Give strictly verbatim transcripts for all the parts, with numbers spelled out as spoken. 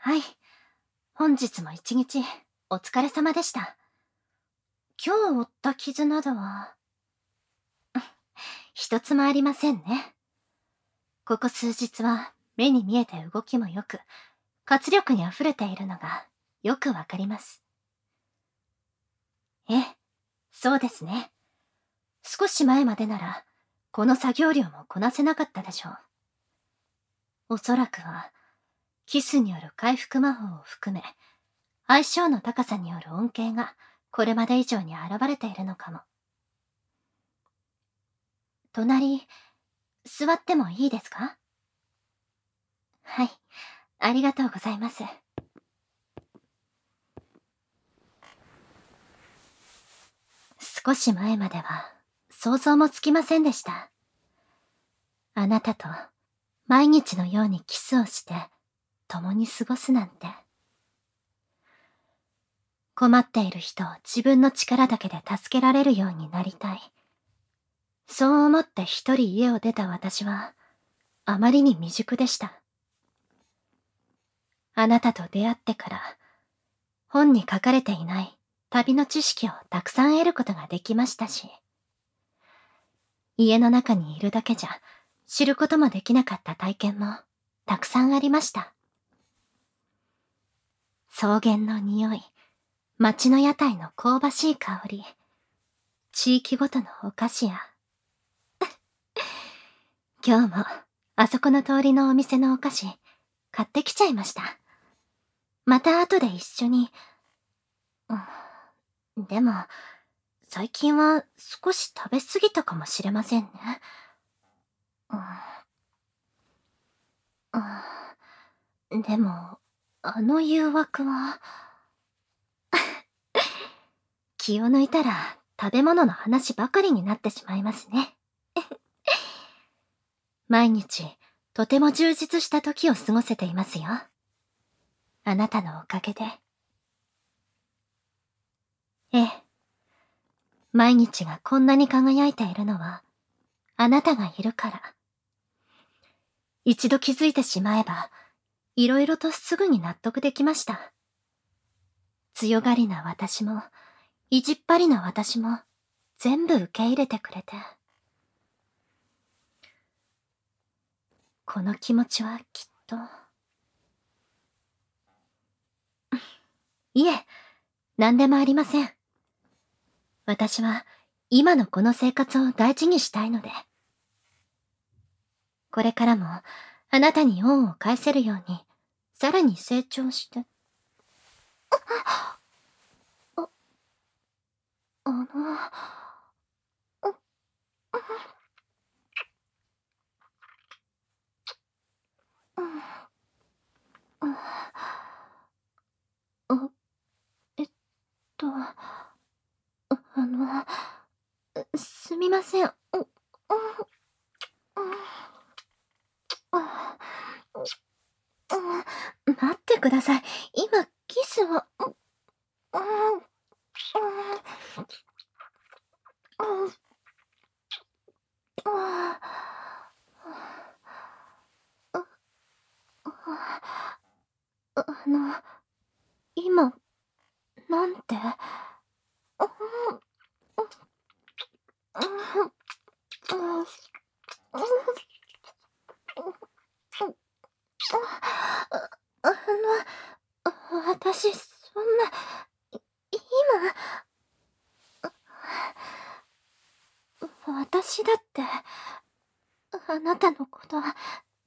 はい。本日も一日お疲れ様でした。今日負った傷などは、一つもありませんね。ここ数日は目に見えて動きも良く、活力に溢れているのがよくわかります。ええ、そうですね。少し前までなら、この作業量もこなせなかったでしょう。おそらくは、キスによる回復魔法を含め、相性の高さによる恩恵がこれまで以上に現れているのかも。隣、座ってもいいですか？はい、ありがとうございます。少し前までは想像もつきませんでした。あなたと毎日のようにキスをして共に過ごすなんて。困っている人を自分の力だけで助けられるようになりたい。そう思って一人家を出た私はあまりに未熟でした。あなたと出会ってから本に書かれていない旅の知識をたくさん得ることができましたし、家の中にいるだけじゃ知ることもできなかった体験もたくさんありました。草原の匂い、街の屋台の香ばしい香り、地域ごとのお菓子や、今日もあそこの通りのお店のお菓子買ってきちゃいました。また後で一緒に、うん、でも最近は少し食べ過ぎたかもしれませんね。うんうん、でも、あの誘惑は気を抜いたら食べ物の話ばかりになってしまいますね。毎日、とても充実した時を過ごせていますよ。あなたのおかげで。ええ。毎日がこんなに輝いているのは、あなたがいるから。一度気づいてしまえば、いろいろとすぐに納得できました。強がりな私も、意地っ張りな私も、全部受け入れてくれて。この気持ちはきっと。いえ、何でもありません。私は、今のこの生活を大事にしたいので。これからも、あなたに恩を返せるように、さらに成長して。あ、あ、あの、う、う、うん、うん、あ、えっと、あの、すみません。う、うん、うん、うん、待ってください。今、キスを、うん、うん、うん、うん、あの、今、なんて、あの、私、そんな、今、私だって、あなたのことは、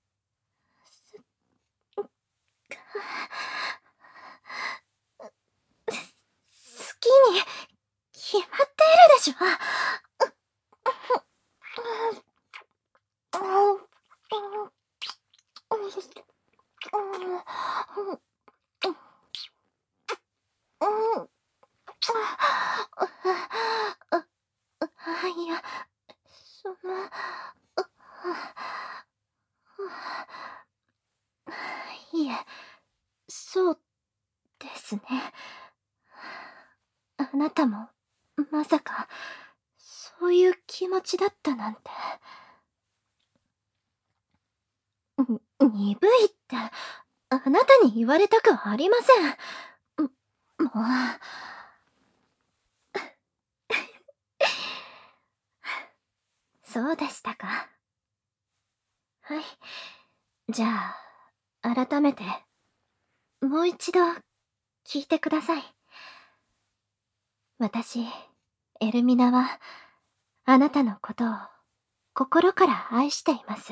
好きに決まっているでしょ。いや、その、いえ、そうですね。あなたも、まさか、そういう気持ちだったなんて。に、鈍いって、 あなたに言われたくはありません。も、もう。そうでしたか。はい。じゃあ、改めて、もう一度、聞いてください。私、エルミナは、あなたのことを、心から愛しています。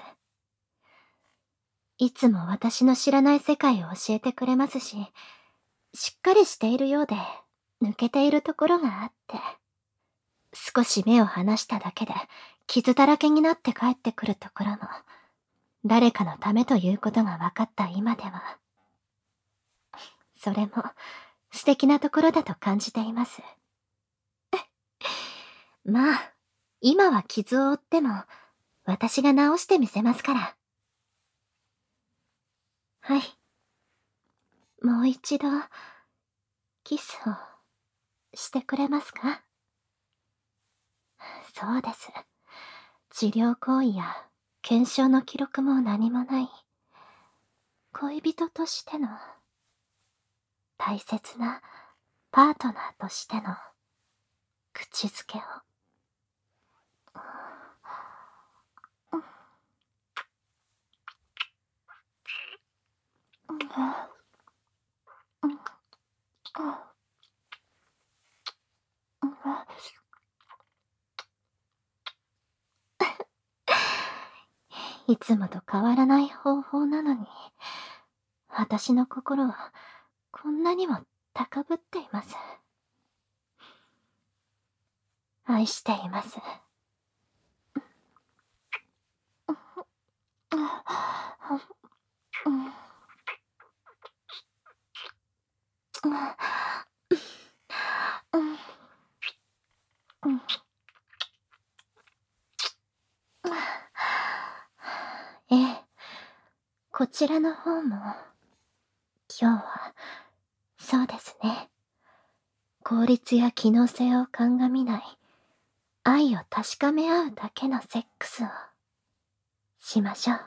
いつも私の知らない世界を教えてくれますし、しっかりしているようで、抜けているところがあって、少し目を離しただけで、傷だらけになって帰ってくるところも、誰かのためということが分かった今では、それも素敵なところだと感じています。まあ、今は傷を負っても、私が治してみせますから。はい。もう一度、キスをしてくれますか？そうです。治療行為や検証の記録も何もない、恋人としての、大切なパートナーとしての口づけを。いつもと変わらない方法なのに、私の心はこんなにも高ぶっています。愛しています。ええ、こちらの方も、今日は、そうですね。効率や機能性を鑑みない、愛を確かめ合うだけのセックスを、しましょう。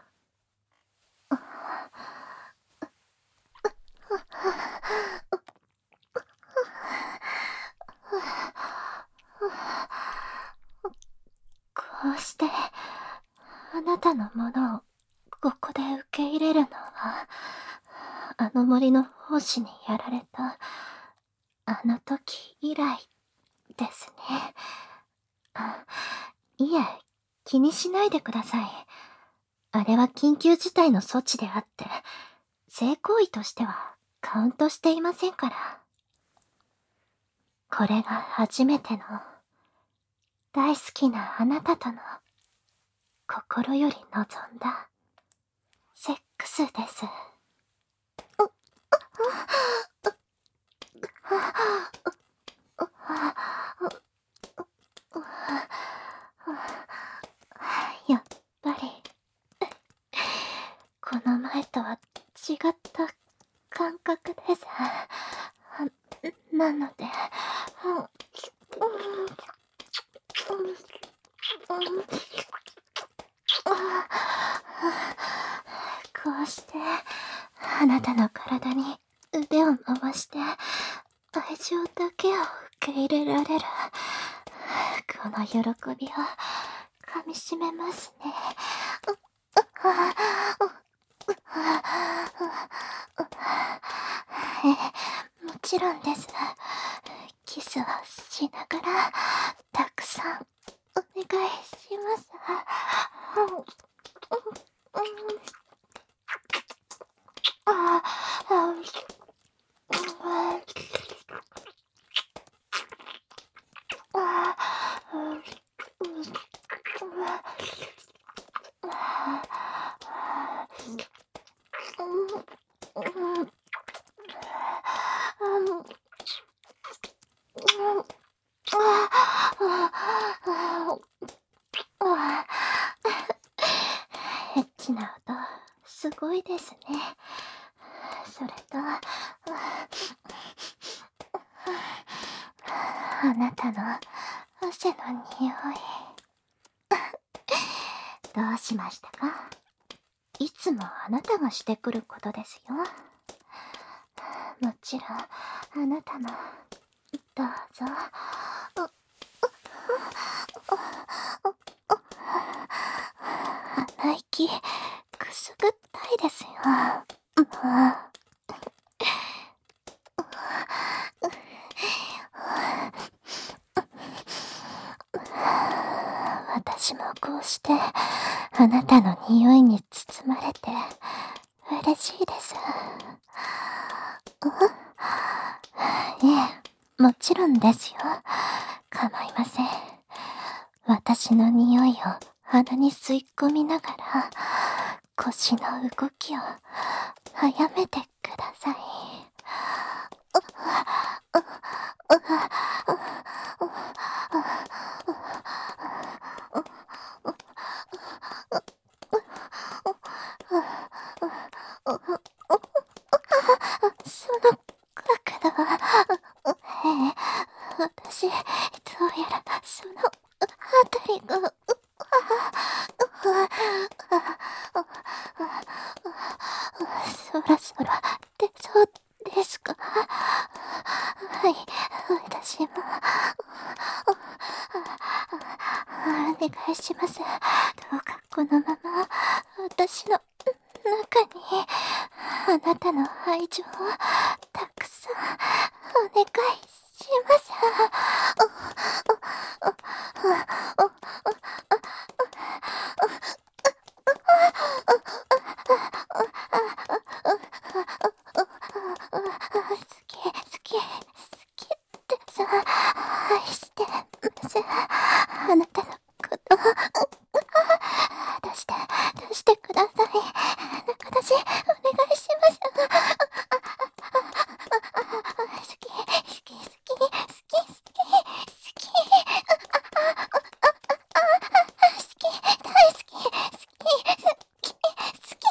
こうして、あなたのものを、ここで受け入れるのは、あの森の胞子にやられた、あの時以来、ですね。あ、いえ、気にしないでください。あれは緊急事態の措置であって、性行為としてはカウントしていませんから。これが初めての、大好きなあなたとの、心より望んだ、セックスです。やっぱり、この前とは違った感覚です。なので、こうして、あなたの体に腕を回して、愛情だけを受け入れられる、この喜びを噛みしめますね。ええ、もちろんです。キスをしながら、たくさんお願いします。エッチな音、すごいですね。それと、あなたの汗の匂い。どうしましたか？ いつもあなたがしてくることですよ。もちろん、あなたも、どうぞ。鼻息、くすぐったいですよ。もう。私もこうしてあなたの匂いに包まれて嬉しいです。ええ、もちろんですよ。構いません。私の匂いを鼻に吸い込みながら腰の動きを早めてください。その角度は、ええ、私、どうやらそのあたりが、そろそろ出そうですか？はい、私も、お願いします。どうかこのまま、私の中に、あなたの愛情をたくさんお願いします。好き、好き、好きってさ、愛してます。あなたのこと、出して、出してください。中出し、お願いします。好き、好き、好き、好き、好き、好き、好き、大好き、好き、好き、好き。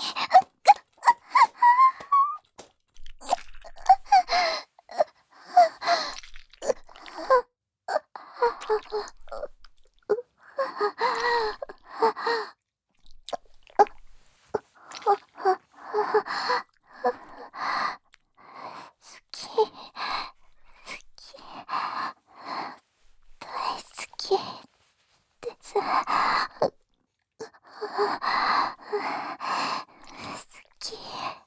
好き、好き、大好きです。好き。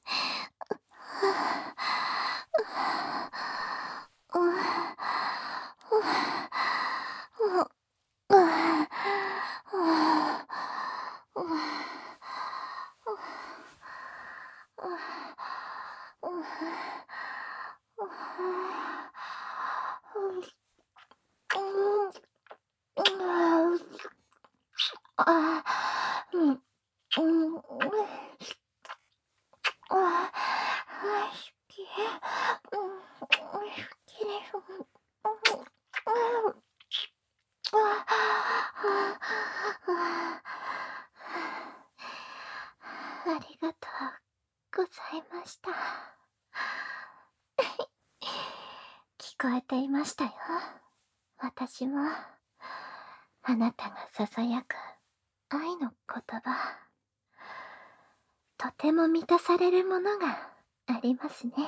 あ、うん、うん、あ、好き、うん、好きです。うん、あ、ありがとうございました。聞こえていましたよ。私も、あなたが囁く愛の言葉、とても満たされるものがありますね。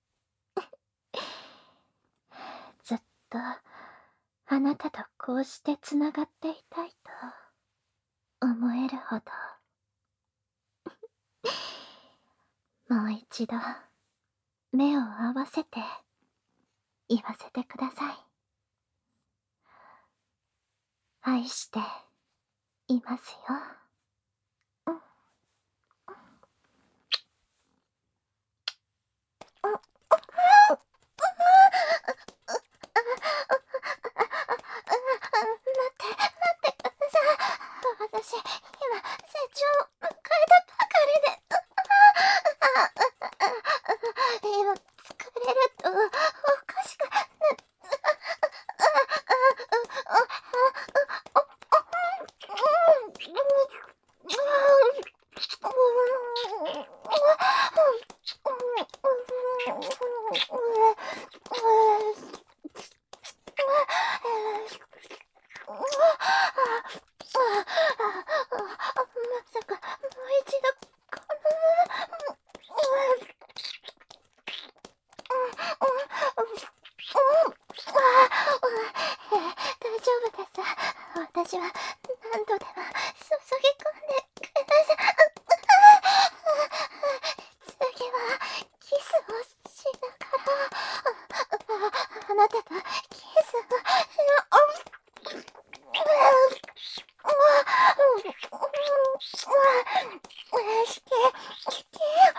ずっと、あなたとこうしてつながっていたいと思えるほど。もう一度、目を合わせて、言わせてください。愛していますよ。うん。私、今、成長を迎えたばかりで。今、疲れると、おかしくなっ何度でも注ぎ込んでください。次はキスをしながらあなたとキスをしてして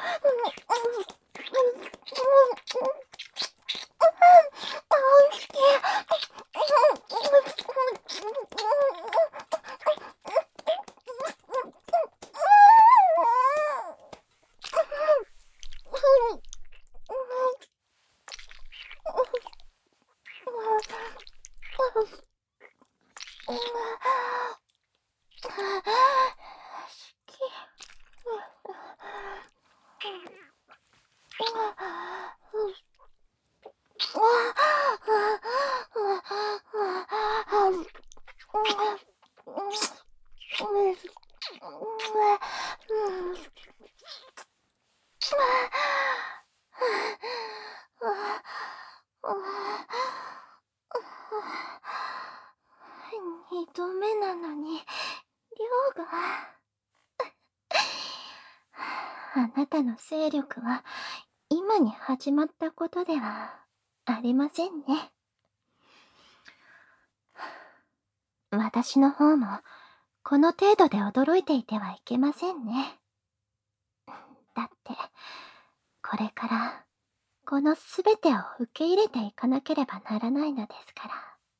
二度目なのに量があなたの勢力は今に始まったことではありませんね。私の方もこの程度で驚いていてはいけませんね。だってこれからこのすべてを受け入れていかなければならないのですから。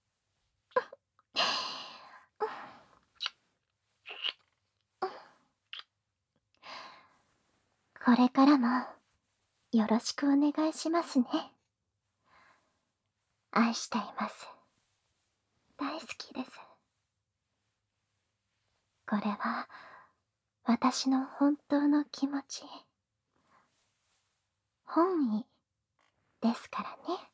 これからもよろしくお願いしますね。愛しています。大好きです。これは私の本当の気持ち、本意ですからね。